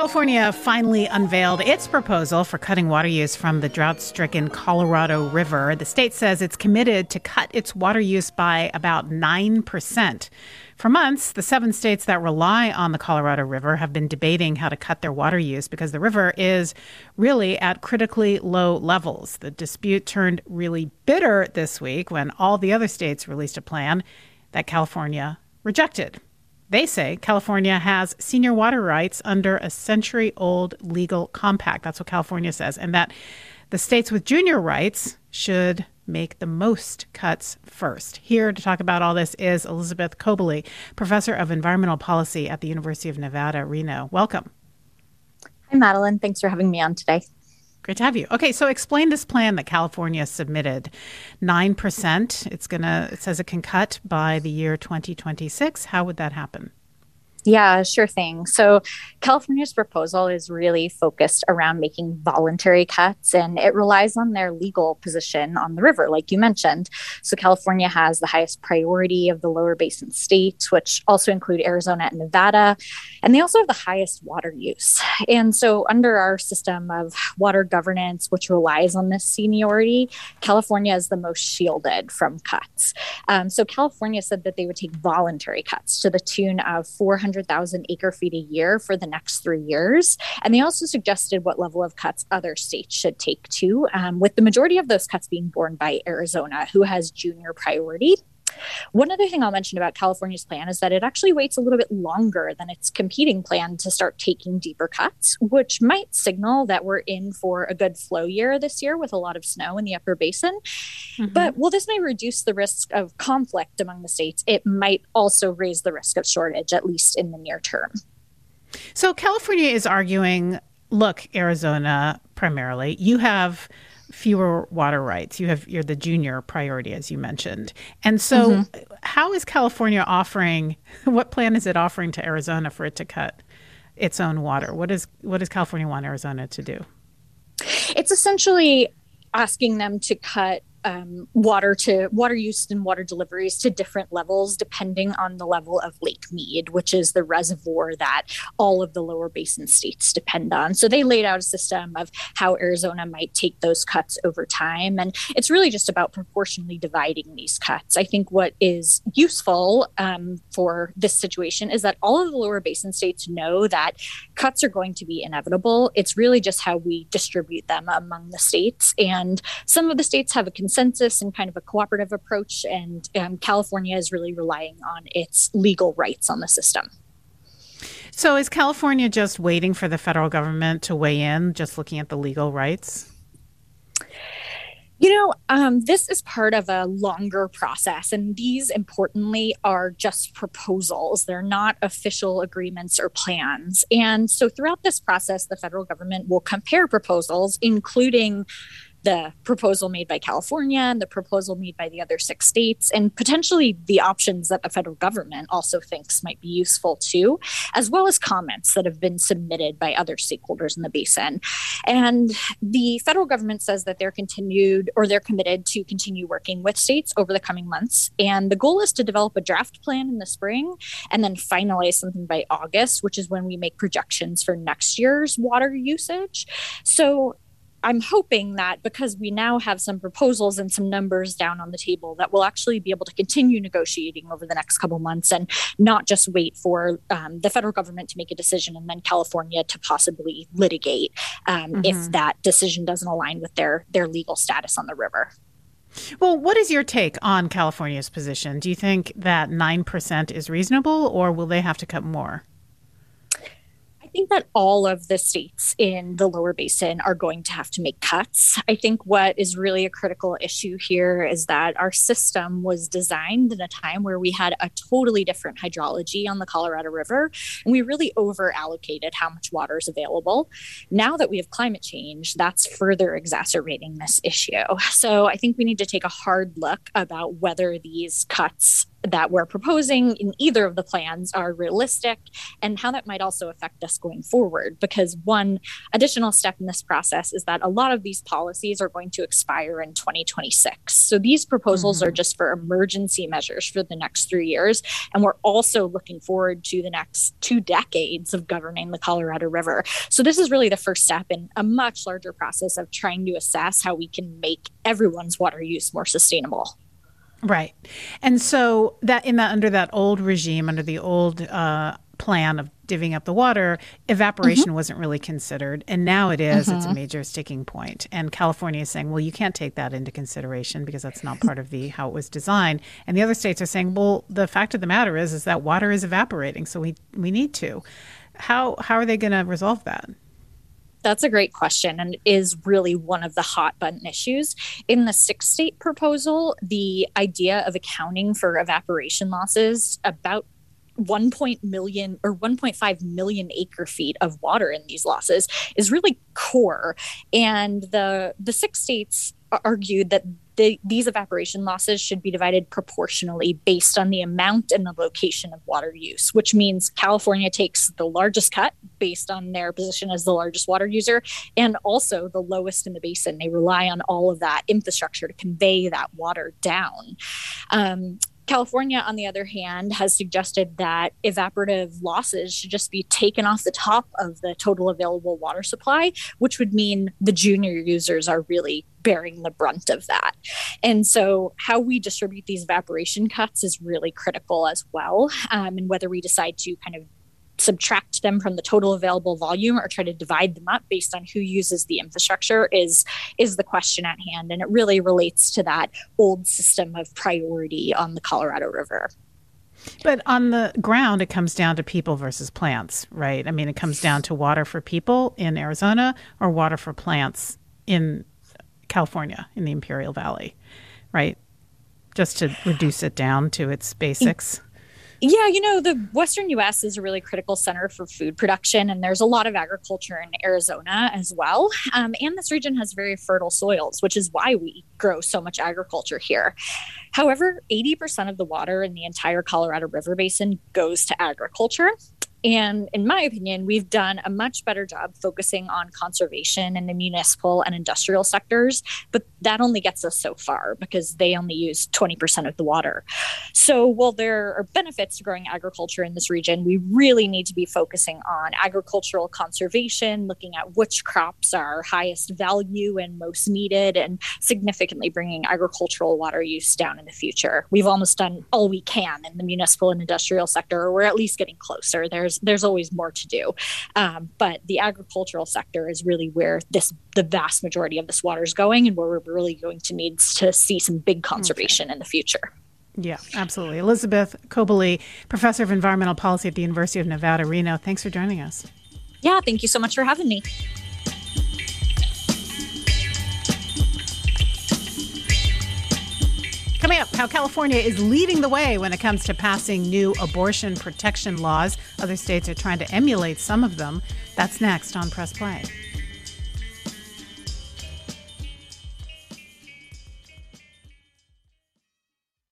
California finally unveiled its proposal for cutting water use from the drought-stricken Colorado River. The state says it's committed to cut its water use by about 9%. For months, the 7 states that rely on the Colorado River have been debating how to cut their water use because the river is really at critically low levels. The dispute turned really bitter this week when all the other states released a plan that California rejected. They say California has senior water rights under a century-old legal compact. That's what California says. And that the states with junior rights should make the most cuts first. Here to talk about all this is Elizabeth Koebele, professor of environmental policy at the University of Nevada, Reno. Welcome. Hi, Madeline. Thanks for having me on today. Great to have you. Okay, so explain this plan that California submitted. 9%. It says it can cut by the year 2026. How would that happen? Yeah, sure thing. So California's proposal is really focused around making voluntary cuts, and it relies on their legal position on the river, like you mentioned. So California has the highest priority of the lower basin states, which also include Arizona and Nevada, and they also have the highest water use. And so under our system of water governance, which relies on this seniority, California is the most shielded from cuts. So California said that they would take voluntary cuts to the tune of 400,000 acre feet a year for the next 3 years. And they also suggested what level of cuts other states should take too, with the majority of those cuts being borne by Arizona, who has junior priority. One other thing I'll mention about California's plan is that it actually waits a little bit longer than its competing plan to start taking deeper cuts, which might signal that we're in for a good flow year this year with a lot of snow in the upper basin. Mm-hmm. But while this may reduce the risk of conflict among the states, it might also raise the risk of shortage, at least in the near term. So California is arguing, look, Arizona primarily, you have fewer water rights. You're the junior priority, as you mentioned. And so how is California what plan is it offering to Arizona for it to cut its own water? What does California want Arizona to do? It's essentially asking them to cut water use and water deliveries to different levels depending on the level of Lake Mead, which is the reservoir that all of the lower basin states depend on. So they laid out a system of how Arizona might take those cuts over time. And it's really just about proportionally dividing these cuts. I think what is useful for this situation is that all of the lower basin states know that cuts are going to be inevitable. It's really just how we distribute them among the states. And some of the states have a consensus and kind of a cooperative approach, and California is really relying on its legal rights on the system. So is California just waiting for the federal government to weigh in, just looking at the legal rights? This is part of a longer process, and these, importantly, are just proposals. They're not official agreements or plans. And so throughout this process, the federal government will compare proposals, including the proposal made by California and the proposal made by the other 6 states, and potentially the options that the federal government also thinks might be useful too, as well as comments that have been submitted by other stakeholders in the basin. And the federal government says that they're committed to continue working with states over the coming months. And the goal is to develop a draft plan in the spring and then finalize something by August, which is when we make projections for next year's water usage. So I'm hoping that because we now have some proposals and some numbers down on the table, that we'll actually be able to continue negotiating over the next couple months and not just wait for the federal government to make a decision and then California to possibly litigate if that decision doesn't align with their legal status on the river. Well, what is your take on California's position? Do you think that 9% is reasonable, or will they have to cut more? I think that all of the states in the lower basin are going to have to make cuts. I think what is really a critical issue here is that our system was designed in a time where we had a totally different hydrology on the Colorado River, and we really over allocated how much water is available. Now that we have climate change, that's further exacerbating this issue. So I think we need to take a hard look about whether these cuts that we're proposing in either of the plans are realistic, and how that might also affect us going forward. Because one additional step in this process is that a lot of these policies are going to expire in 2026. So these proposals are just for emergency measures for the next 3 years. And we're also looking forward to the next 2 decades of governing the Colorado River. So this is really the first step in a much larger process of trying to assess how we can make everyone's water use more sustainable. Right. And so under that old regime, under the old plan of divvying up the water, evaporation wasn't really considered. And now it is. It's a major sticking point. And California is saying, well, you can't take that into consideration because that's not part of how it was designed. And the other states are saying, well, the fact of the matter is that water is evaporating. So we need to. How are they going to resolve that? That's a great question, and is really one of the hot button issues. In the 6-state proposal, the idea of accounting for evaporation losses, about 1.5 million acre feet of water in these losses, is really core. And the 6 states argued that these evaporation losses should be divided proportionally based on the amount and the location of water use, which means California takes the largest cut based on their position as the largest water user, and also the lowest in the basin. They rely on all of that infrastructure to convey that water down. California, on the other hand, has suggested that evaporative losses should just be taken off the top of the total available water supply, which would mean the junior users are really bearing the brunt of that. And so how we distribute these evaporation cuts is really critical as well. And whether we decide to kind of subtract them from the total available volume or try to divide them up based on who uses the infrastructure is the question at hand. And it really relates to that old system of priority on the Colorado River. But on the ground, it comes down to people versus plants, right? I mean, it comes down to water for people in Arizona or water for plants in California, in the Imperial Valley, right? Just to reduce it down to its basics. Yeah, the Western U.S. is a really critical center for food production, and there's a lot of agriculture in Arizona as well. And this region has very fertile soils, which is why we grow so much agriculture here. However, 80% of the water in the entire Colorado River Basin goes to agriculture. And in my opinion, we've done a much better job focusing on conservation in the municipal and industrial sectors, but that only gets us so far because they only use 20% of the water. So while there are benefits to growing agriculture in this region, we really need to be focusing on agricultural conservation, looking at which crops are highest value and most needed, and significantly bringing agricultural water use down in the future. We've almost done all we can in the municipal and industrial sector, or we're at least getting closer. There's always more to do. But the agricultural sector is really where the vast majority of this water is going, and where we're really going to need to see some big conservation in the future. Yeah, absolutely. Elizabeth Koebele, professor of environmental policy at the University of Nevada, Reno. Thanks for joining us. Yeah, thank you so much for having me. Coming up, how California is leading the way when it comes to passing new abortion protection laws. Other states are trying to emulate some of them. That's next on Press Play.